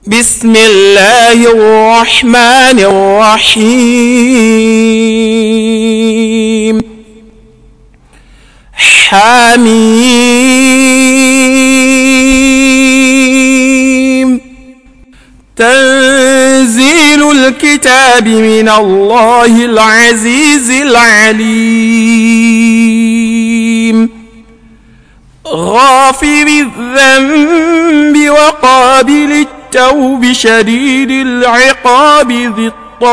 بسم الله الرحمن الرحيم حميم تنزيل الكتاب من الله العزيز العليم غافر الذنب وقابل التوب شديد العقاب ذي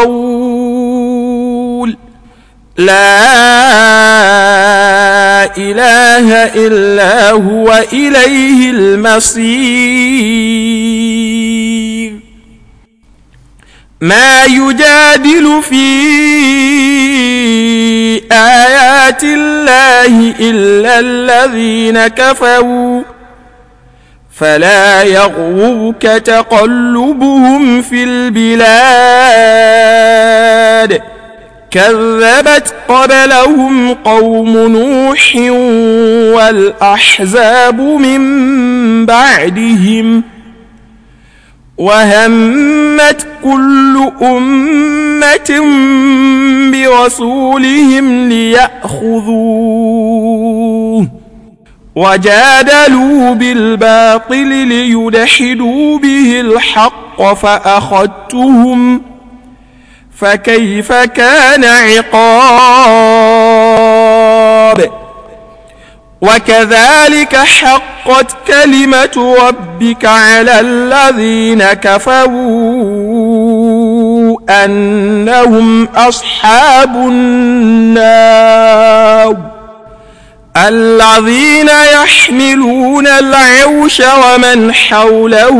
الطول لا إله إلا هو إليه المصير ما يجادل في آيات الله إلا الذين كفروا فلا يغررك تقلبهم في البلاد كذبت قبلهم قوم نوح والأحزاب من بعدهم وهمت كل أمة برسولهم ليأخذوه وجادلوا بالباطل ليدحدوا به الحق فأخذتهم فكيف كان عقاب وكذلك حقت كلمة ربك على الذين كفروا أنهم أصحاب النار الذين يحملون العرش ومن حوله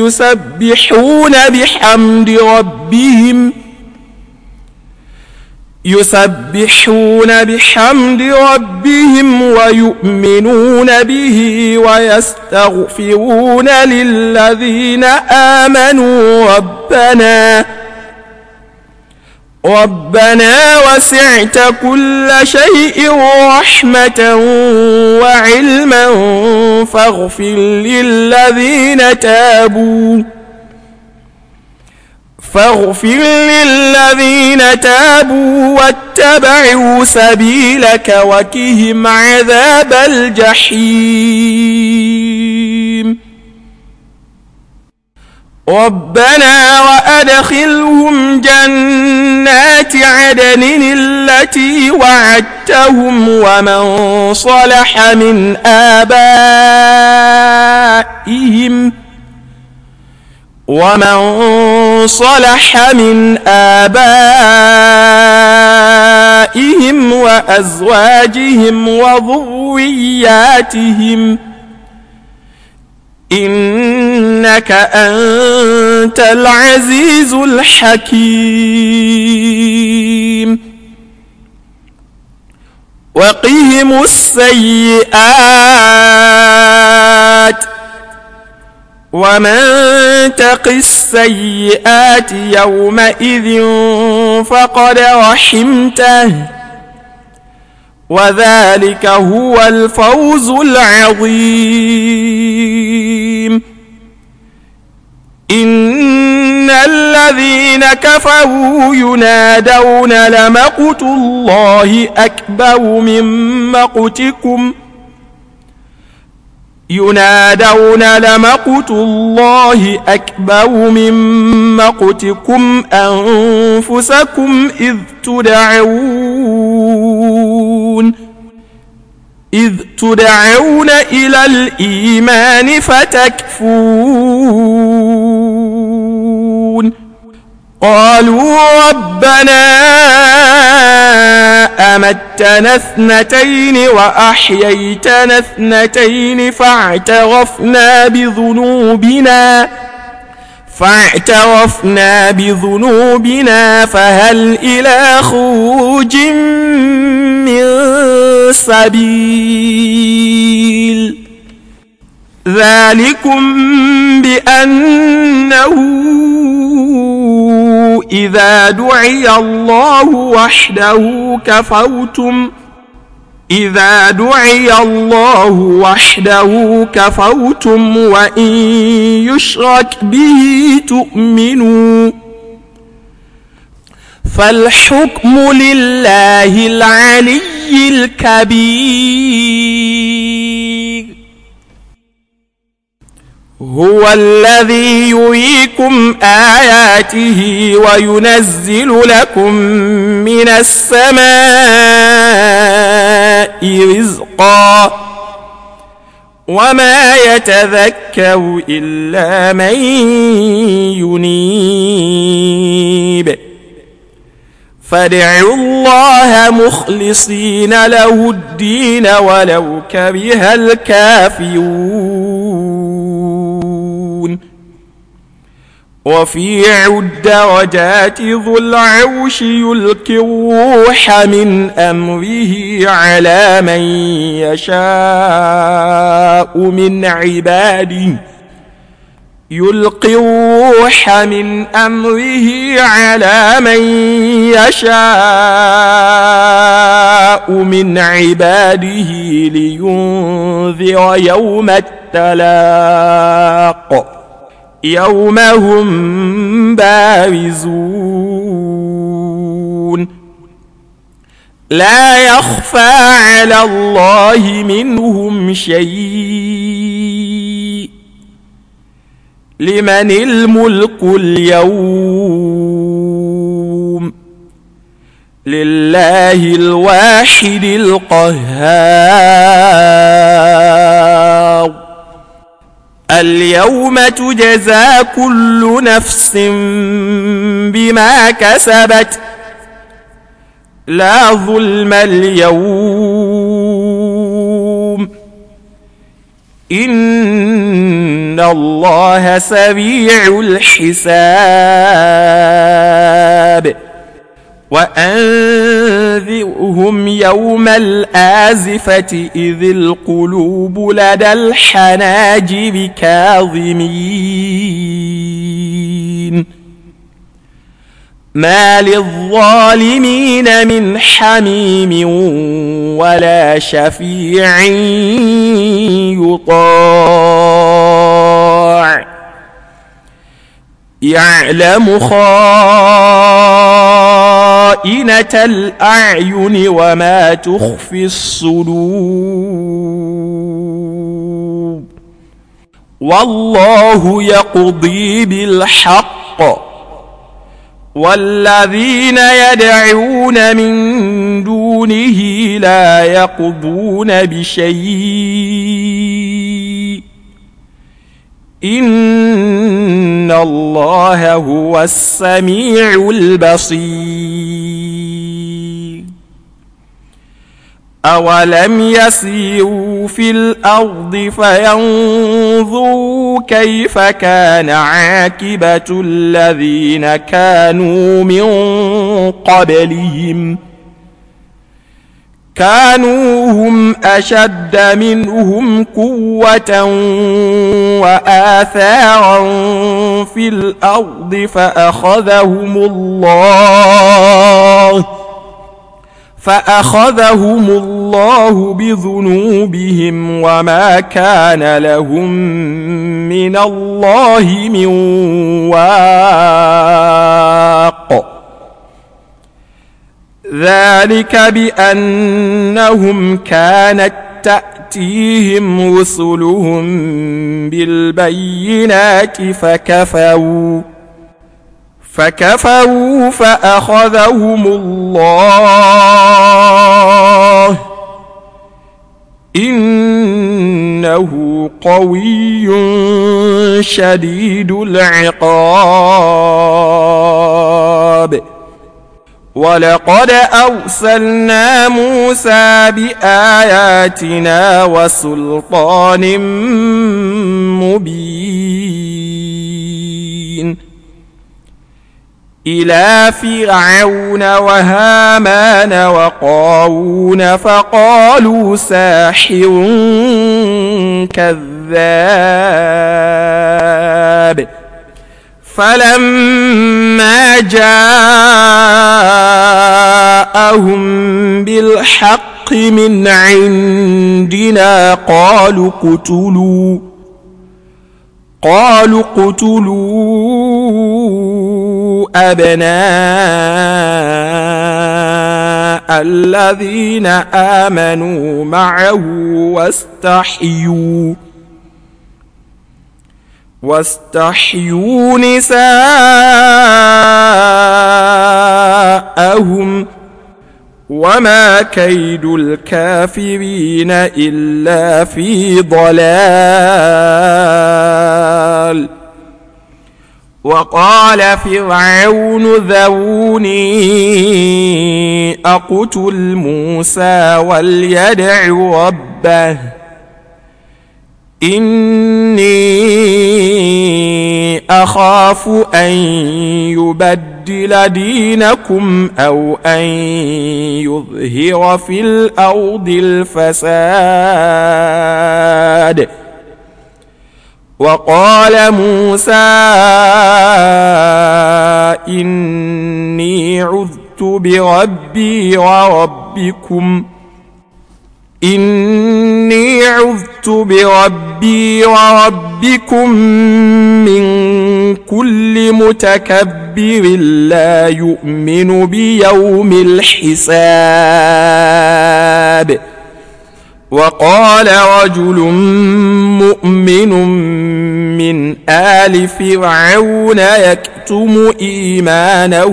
يسبحون بحمد ربهم ويؤمنون به ويستغفرون للذين آمنوا ربنا وسعت كل شيء رحمة وعلما فاغفر للذين تابوا واتبعوا سبيلك وقهم عذاب الجحيم ربنا وأدخلهم جنات عدن التي وعدتهم ومن صلح من آبائهم وأزواجهم وذرياتهم إنك أنت العزيز الحكيم وقهم السيئات ومن تق السيئات يومئذ فقد رحمته وذلك هو الفوز العظيم إن الذين كفروا ينادون لمقت الله أكبر من مقتكم أنفسكم إذ تدعون إلى الإيمان فتكفرون قالوا ربنا أمتنا اثنتين وأحييتنا اثنتين فاعترفنا بذنوبنا فهل إلى خروج من سبيل ذلكم بأنه إذا دعي الله وحده كفرتم إذا دعي الله وحده كفرتم وإن يشرك به تؤمنوا فالحكم لله العلي الكبير هو الذي يريكم آياته وينزل لكم من السماء رزقا وما يتذكر إلا من ينيب فادعوا الله مخلصين له الدين ولو كره الكافرون رفيع الدرجات ذو العرش يلقي الروح من أمره على من يشاء من عباده لينذر يوم التلاق يوم هم بارزون لا يخفى على الله منهم شيء لمن الملك اليوم لله الواحد القهار اليوم تجزى كل نفس بما كسبت لا ظلم اليوم إن الله سريع الحساب وأنذرهم يوم الآزفة إذ القلوب لدى الحناجر كاظمين ما للظالمين من حميم ولا شفيع يطاع يعلم خائنة الأعين وما تخفي الصدور والله يقضي بالحق والذين يدعون من دونه لا يقضون بشيء إن الله هو السميع البصير أولم يسيروا في الأرض فينظروا كيف كان عاقبة الذين كانوا من قبلهم كانوا هم أشد منهم قوة وآثارا في الأرض فأخذهم الله بذنوبهم وما كان لهم من الله من واق ذلك بأنهم كانت تأتيهم رسلهم بالبينات فكفروا فأخذهم الله إنه قوي شديد العقاب ولقد أرسلنا موسى بآياتنا وسلطان مبين إلى فرعون وهامان وقارون فقالوا ساحر كذاب فلما جاءهم بالحق بالحق من عندنا قالوا اقتلوا أبناء الذين آمنوا معه واستحيوا نساءهم وما كيد الكافرين إلا في ضلال. وقال فرعون ذروني أقتل موسى وليدع ربه إني أخاف أن يبدل دينكم أو أن يظهر في الأرض الفساد. وقال موسى إني عذت بربي وربكم من كل متكبر لا يؤمن بيوم الحساب. وقال رجل مؤمن من آل فرعون يكتم إيمانه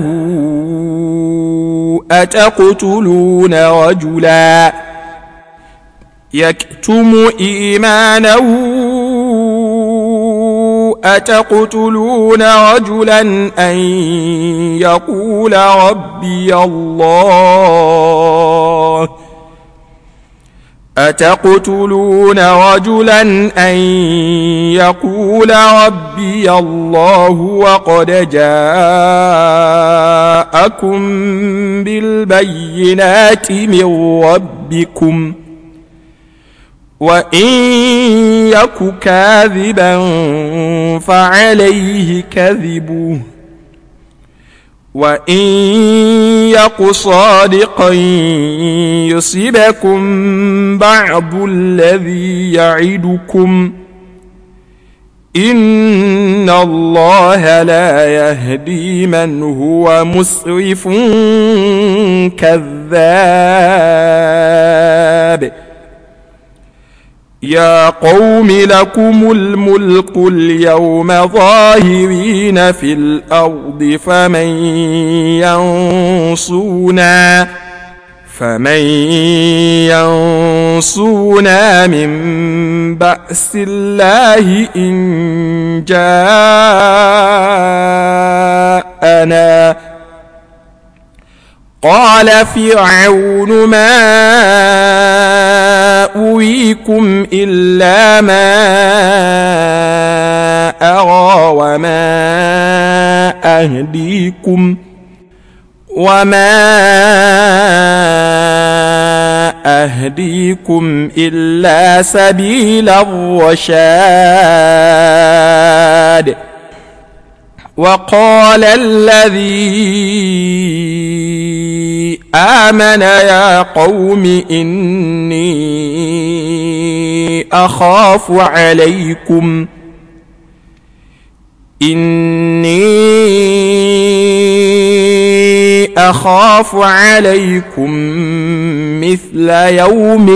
أتقتلون رجلا أن يقول ربي الله وقد جاءكم بالبينات من ربكم وإن يك كاذبا فعليه كذبه وإن يك صادقا يصبكم بعض الذي يعدكم إن الله لا يهدي من هو مسرف كذاب. يا قوم لكم الملك اليوم ظاهرين في الأرض فمن ينصرنا من بأس الله إن جاءنا. قال فرعون ما أريكم إلا ما أرى وما أهديكم إلا سبيل الرشاد. وقال الذي آمن يا قوم إني أخاف عليكم مثل يوم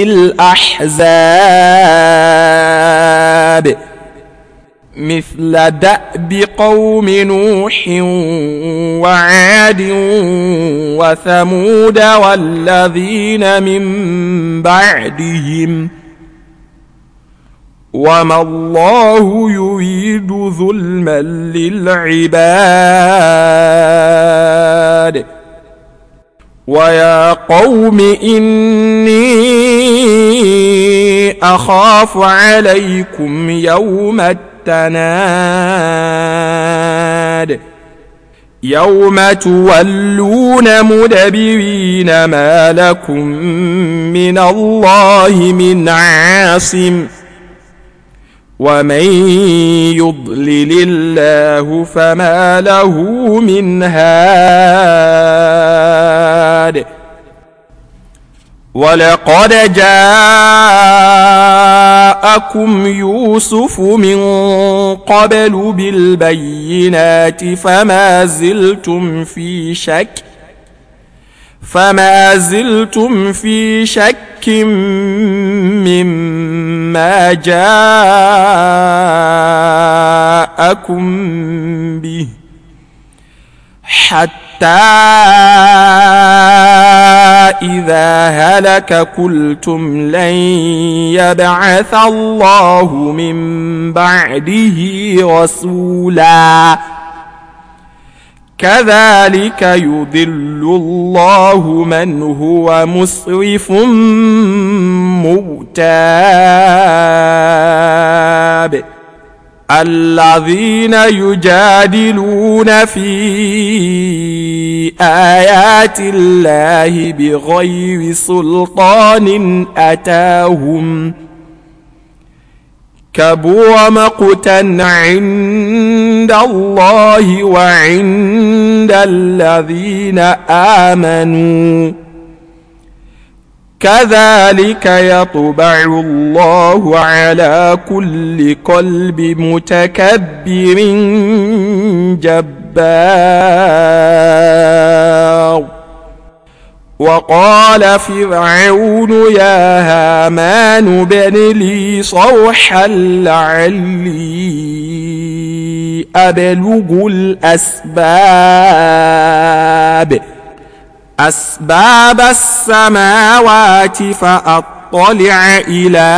الأحزاب مثل دأب قوم نوح وعاد وثمود والذين من بعدهم وما الله يريد ظلما للعباد. ويا قوم إني أخاف عليكم يوم التناد يوم تولون مدبرين ما لكم من الله من عاصم ومن يضلل الله فما له من هاد. ولقد جاءكم يوسف من قبل بالبينات فما زلتم في شك مما جاءكم به حتى إذا هلك قلتم لن يبعث الله من بعده رسولا كذلك يضل الله من هو مسرف مرتاب الذين يجادلون في آيات الله بغير سلطان أتاهم كبر مقتا عند الله وعند الذين آمنوا كذلك يطبع الله على كل قلب متكبر جبار وقال فرعون يا هامان ابن لي صرحا لعلي أبلغ أسباب السماوات فأطلع إلى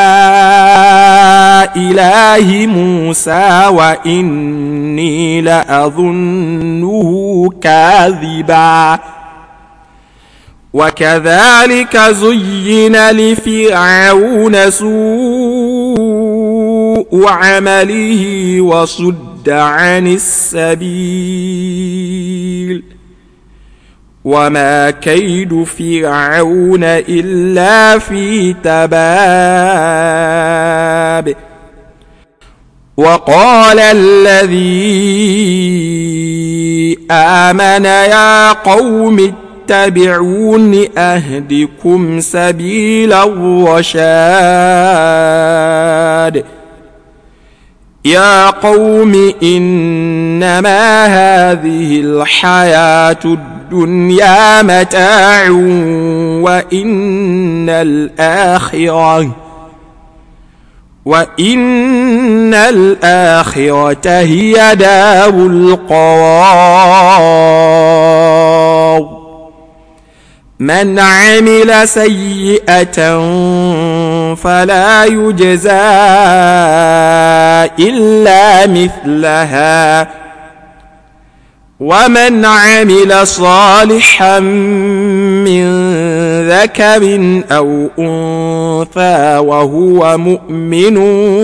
إله موسى وإني لأظنه كاذبا وكذلك زين لفرعون سوء عمله وصد عن السبيل وما كيد فرعون إلا في تباب وقال الذي آمن يا قوم اتبعون أهدكم سبيل الرشاد يا قوم إنما هذه الحياة الدنيا متاع وإن الآخرة هي دار القرار من عمل سيئة فلا يجزى إلا مثلها ومن عمل صالحا من ذكر أو أنثى وهو مؤمن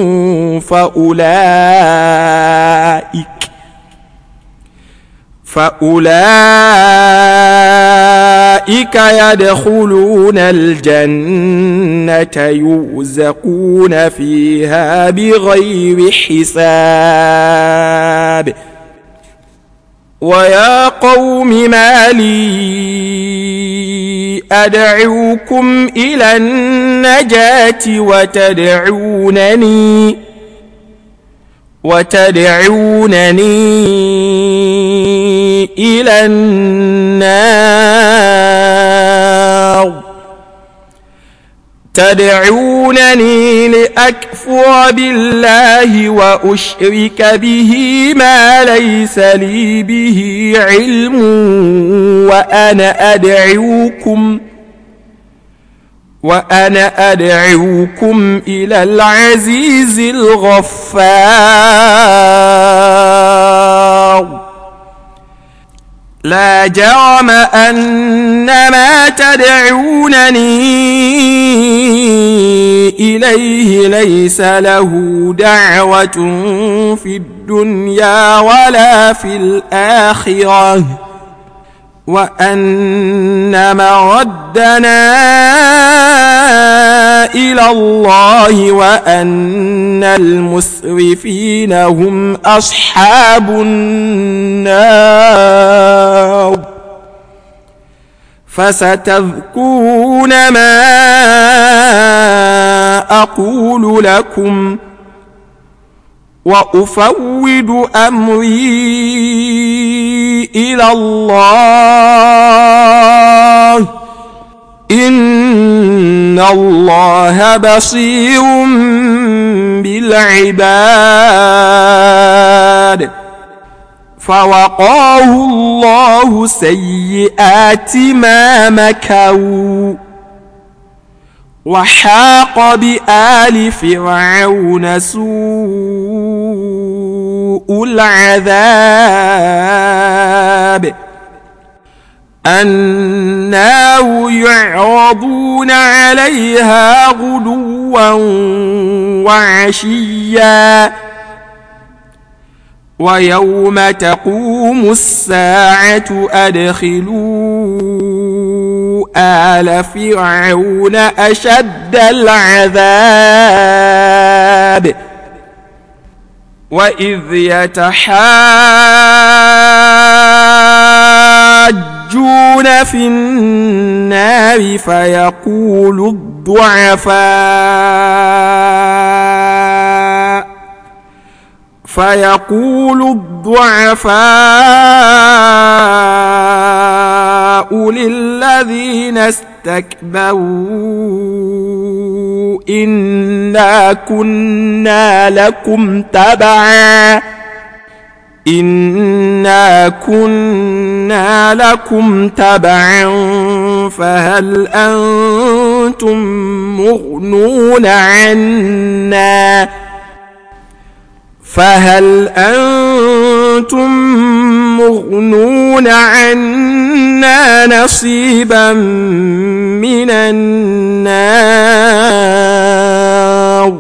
فأولئك يدخلون الجنة يرزقون فيها بغير حساب ويا قوم ما لي أدعوكم إلى النجاة وتدعونني إلى النار تدعونني لأكفر بالله وأشرك به ما ليس لي به علم وأنا أدعوكم إلى العزيز الغفار لا جرم أن ما تدعونني إليه ليس له دعوة في الدنيا ولا في الآخرة وأن مردنا إلى الله وأن المسرفين هم أصحاب النار فستذكرون ما أقول لكم وأفوض أمري إلى الله إن الله بصير بالعباد. فوقاه الله سيئات ما مكروا وحاق بآل فرعون سوء العذاب. النار يعرضون عليها غدوا وعشيا ويوم تقوم الساعة أدخلوا آل فرعون أشد العذاب. وإذ يتحاجون في النار فيقول الضعفاء للذين استكبروا إنا كنا لكم تبعا فهل أنتم مغنون عنا نصيبا من النار.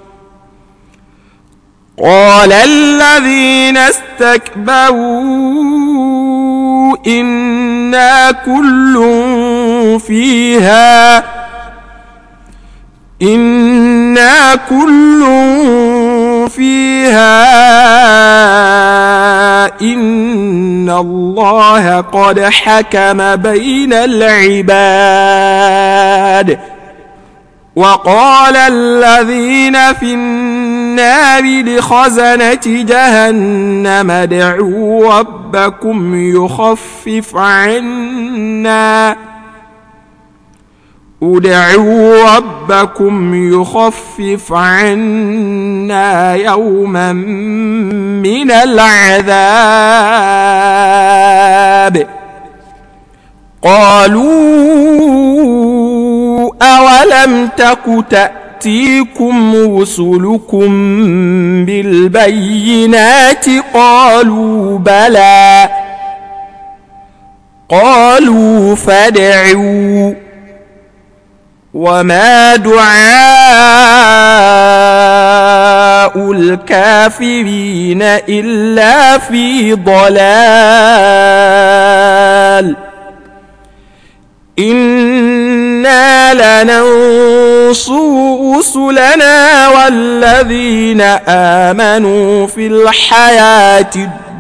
قال الذين استكبروا إنا كل فيها إن الله قد حكم بين العباد. وقال الذين في النار لخزنة جهنم ادعوا ربكم يخفف عنا يوما من العذاب. قالوا أولم تك تأتيكم رسلكم بالبينات قالوا بلى قالوا فادعوا وما دعاء الكافرين إلا في ضلال. إنا لننصر رسلنا والذين آمنوا في الحياة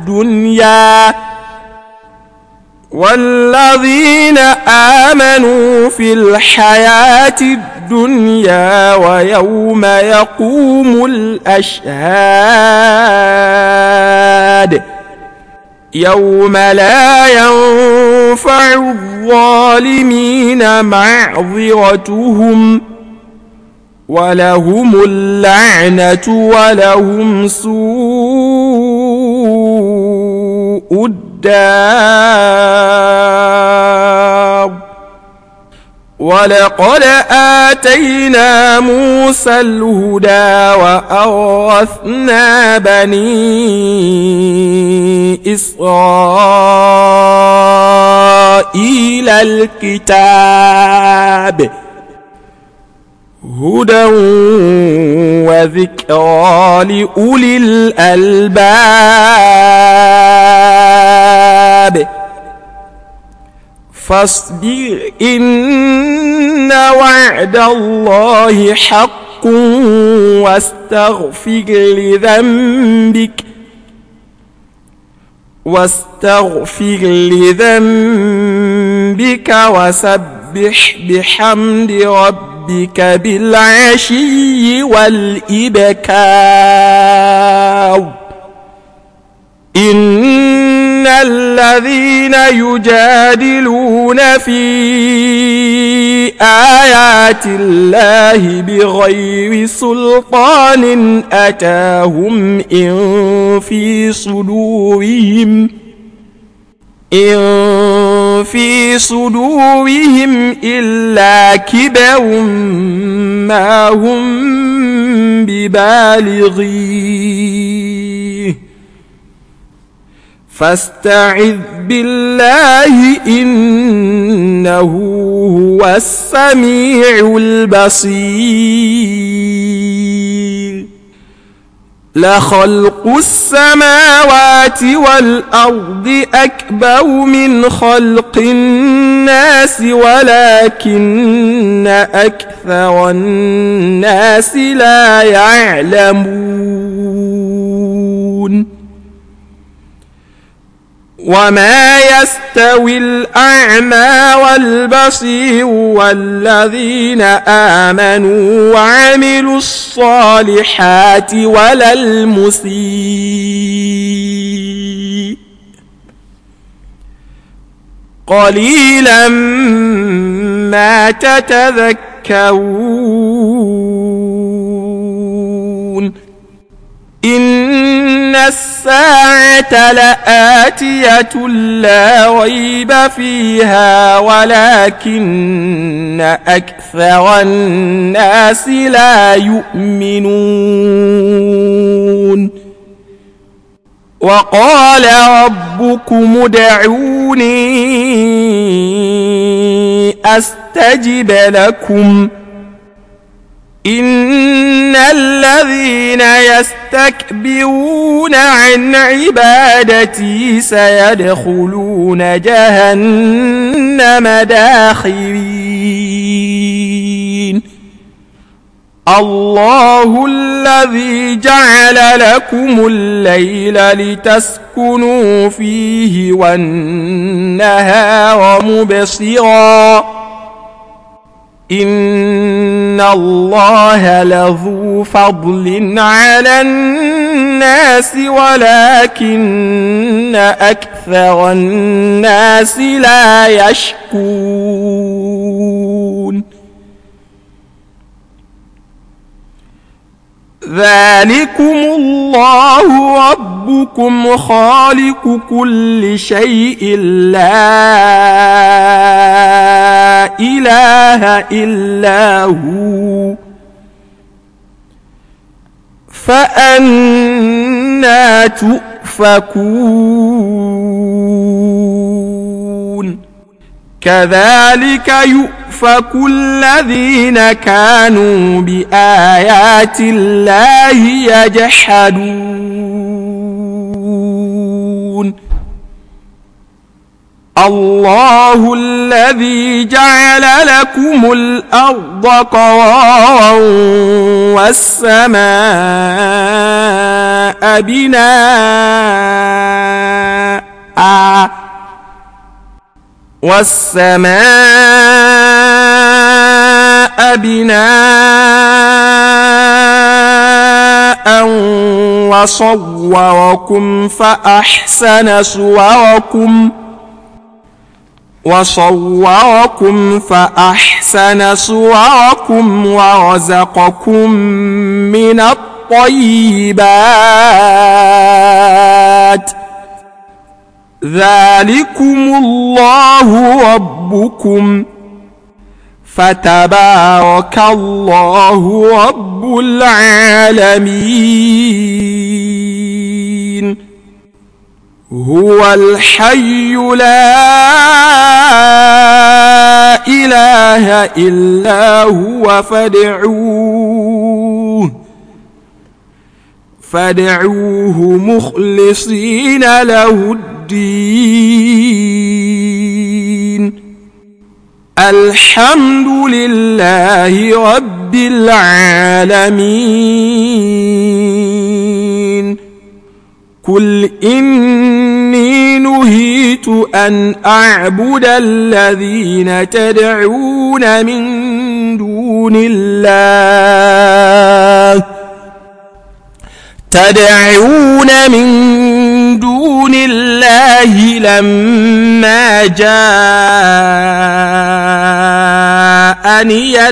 الدنيا ويوم يقوم الأشهاد. يوم لا ينفع الظالمين معذرتهم ولهم اللعنة ولهم سوء الدار. ولقد آتينا موسى الهدى وأورثنا بني إسرائيل الكتاب هدى وذكرى لأولي الألباب. فاصبر إن وعد الله حق واستغفر لذنبك وسبح بحمد ربك بالعشي والإبكار إن الذين يجادلون في آيات الله بغير سلطان أتاهم إن في صدورهم إلا كبر ما هم ببالغيه فاستعذ بالله إنه هو السميع البصير لخلق السماوات والأرض أكبر من خلق الناس ولكن أكثر الناس لا يعلمون وما يستوي الأعمى والبصير والذين آمنوا وعملوا الصالحات ولا المسيء قليلا ما تتذكرون إن الساعة لآتية لا ريب فيها ولكن أكثر الناس لا يؤمنون وقال ربكم ادعوني أستجب لكم إن الذين يستكبرون عن عبادتي سيدخلون جهنم داخرين الله الذي جعل لكم الليل لتسكنوا فيه والنهار مبصرا إن الله لذو فضل على الناس ولكن أكثر الناس لا يشكرون ذلكم الله ربكم خالق كل شيء لا إله إلا هو فأنى تؤفكون كذلك يؤفك الذين كانوا بآيات الله يجحدون الله الذي جعل لكم الأرض قرارا والسماء بناء وصوركم فأحسن صوركم ورزقكم من الطيبات ذلكم الله ربكم فتبارك الله رب العالمين هو الحي لا إله إلا هو فادعوه مخلصين له الدين الحمد لله رب العالمين قل إني أن أعبد الذين تدعون من دون الله لما جاءني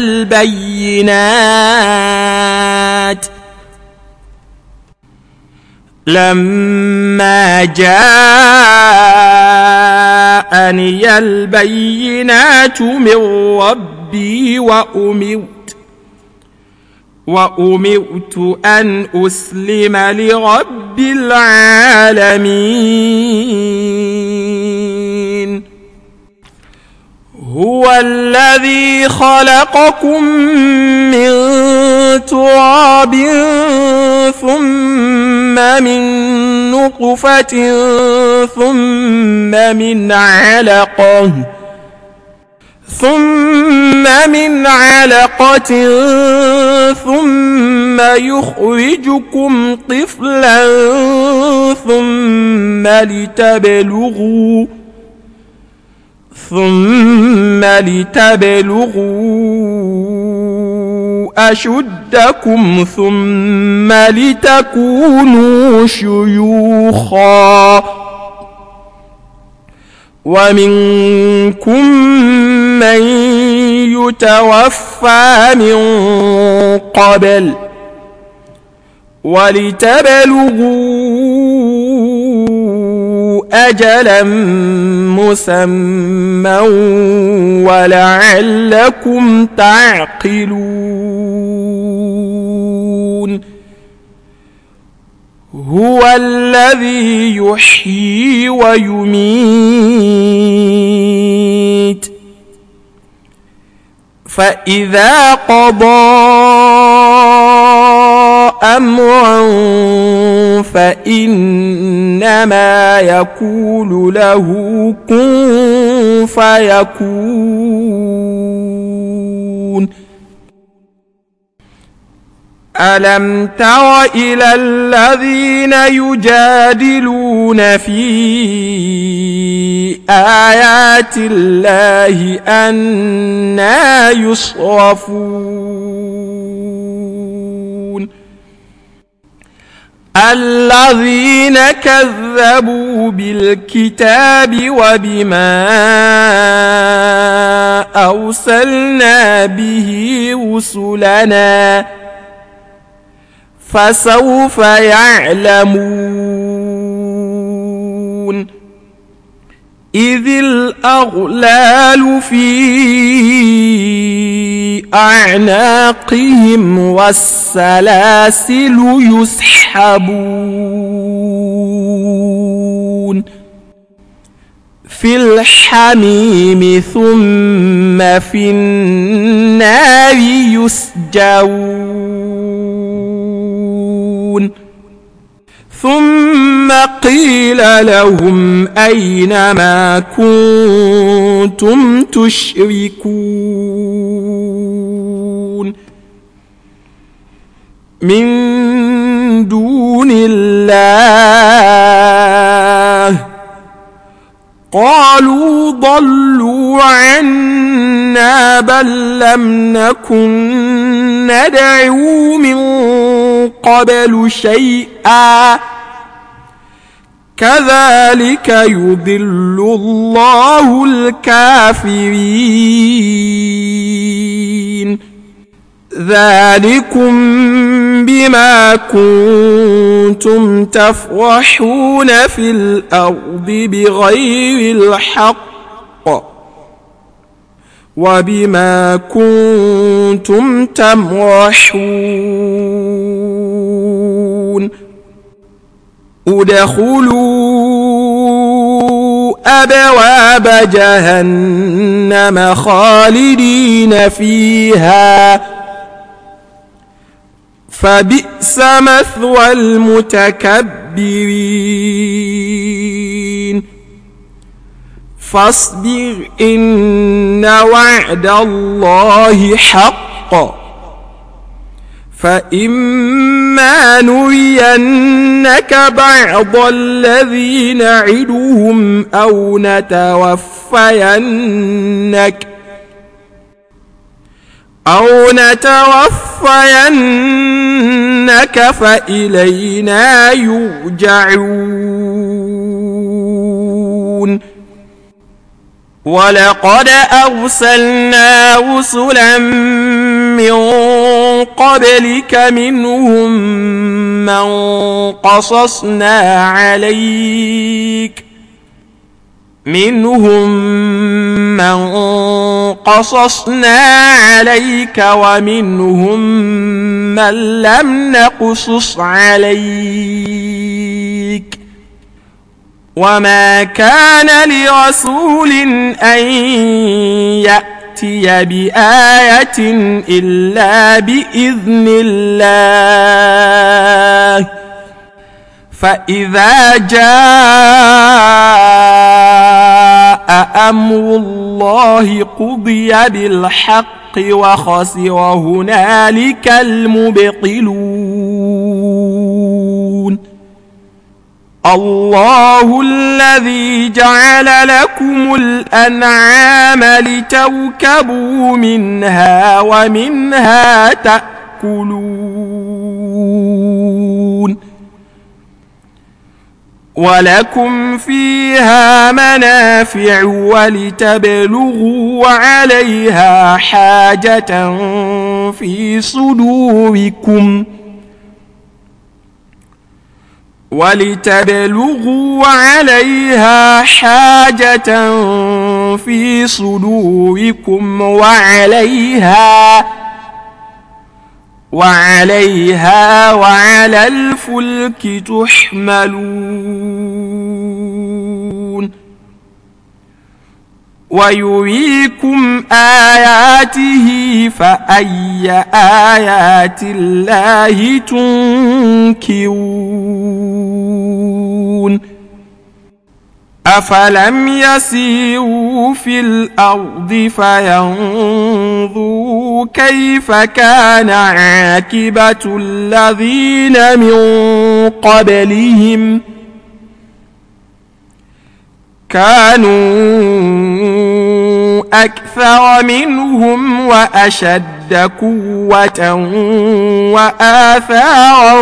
البينات من ربي وأمرت أن أسلم لرب العالمين. هو الذي خلقكم من تراب ثم من نطفة ثم من علقة ثم يخرجكم طفلا ثم لتبلغوا أشدكم ثم لتكونوا شيوخا ومنكم من يتوفى من قبل ولتبلغوا أجلا مسمى ولعلكم تعقلون. هو الذي يحيي ويميت فإذا قضى أمرا فإنما يقول له كن فيكون. ألم تر إلى الذين يجادلون في آيات الله أنى يصرفون. الذين كذبوا بالكتاب وبما أرسلنا به رسلنا فسوف يعلمون. إذ الأغلال في أعناقهم والسلاسل يسحبون في الحميم ثم في النار يسجرون. ثم قيل لهم أين ما كنتم تشركون من دون الله قالوا ضلوا عنا بل لم نكن ندعو من قبل شيئا كذلك يضل الله الكافرين. ذلكم بما كنتم تفرحون في الأرض بغير الحق وبما كنتم تمرحون. ادخلوا أبواب جهنم خالدين فيها فبئس مثوى المتكبرين. فاصبر إن وعد الله حق فإما نرينك بعض الذي نعدهم أو نتوفينك فإلينا يرجعون ولقد أرسلنا رسلا من قبلك منهم من قصصنا عليك ومنهم من لم نقصص عليك وما كان لرسول أن يأتي بآية إلا بإذن الله فإذا جاء أمر الله قضي بالحق وخسر هنالك المبطلون الله الذي جعل لكم الأنعام لتركبوا منها ومنها تأكلون ولكم فيها منافع ولتبلغوا عليها حاجة في صدوركم وعليها وعلى الفلك تحملون ويريكم آياته فأي آيات الله تنكرون أفلم يسيروا في الأرض فينظروا كيف كان عاقبة الذين من قبلهم كانوا أكثر منهم وأشد قوة وآثارا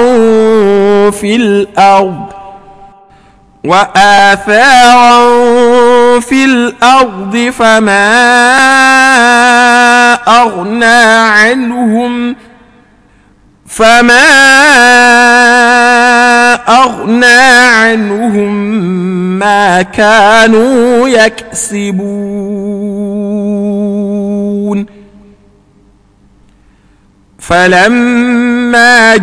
في الأرض فما أغنى عنهم ما كانوا يكسبون فلما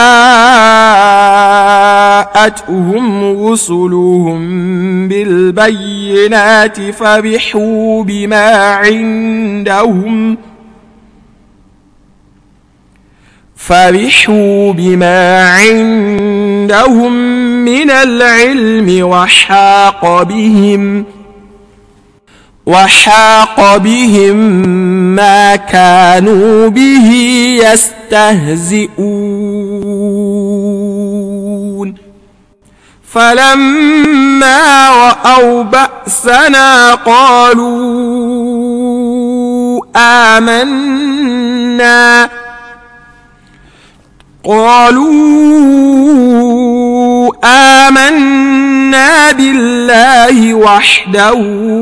جاءتهم رسلهم بالبينات فرحوا بما عندهم من العلم وحاق بهم ما كانوا به يستهزئون فلما رأوا بأسنا قالوا آمنا بالله وحده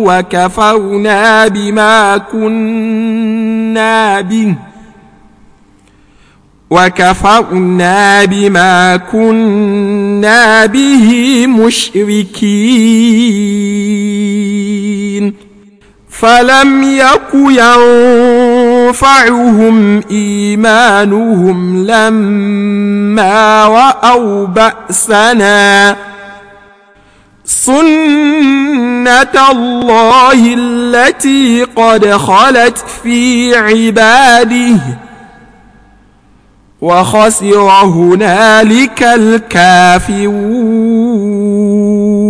وكفرنا بما كنا به مشركين فلم يك ينفعهم إيمانهم لما رأوا بأسنا سنة الله التي قد خلت في عباده وخسر هنالك الكافرون